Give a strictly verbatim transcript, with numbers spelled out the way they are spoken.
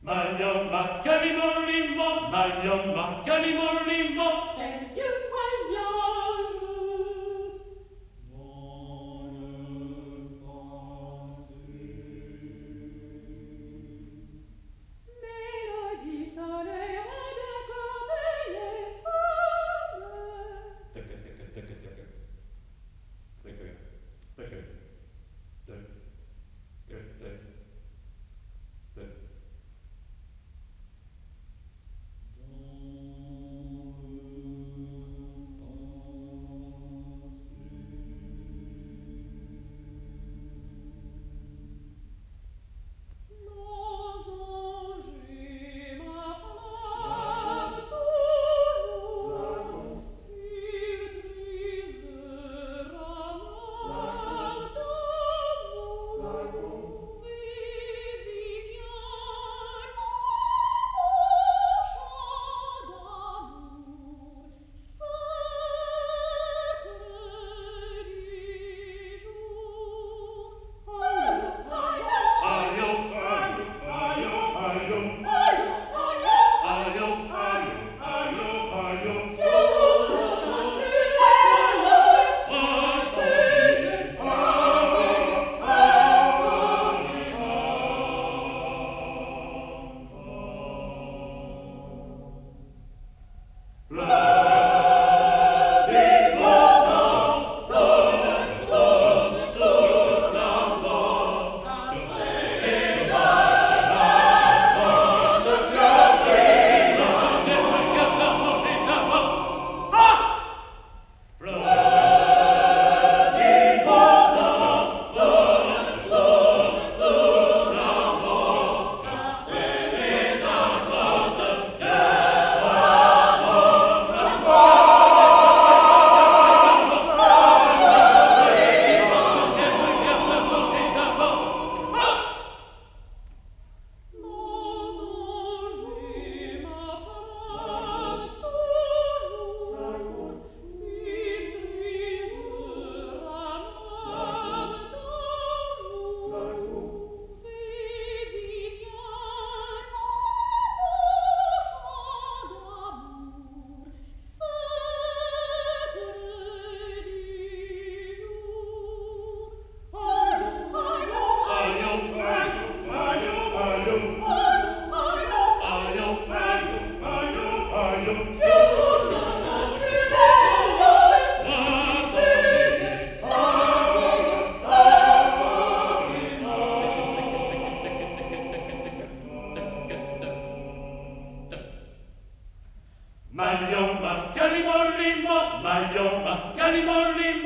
Malliomba, Calimollimbo, Malliomba, Calimollimbo, des yeux voyagent dans le passé. Mélodie solaire de Corneille Tic, tic, tic, tic. Tic, tic, tic. Tic, tic, tic. Tic. Nos anges m'afflament toujours, filtrisent rameaux d'amour, Viviane, mon chant d'amour, sacre du jour. Aïe, aïe, aïe, aïe, aïe, aïe. Malliomba, Calimollimbo, Malliomba, Calimollimbo.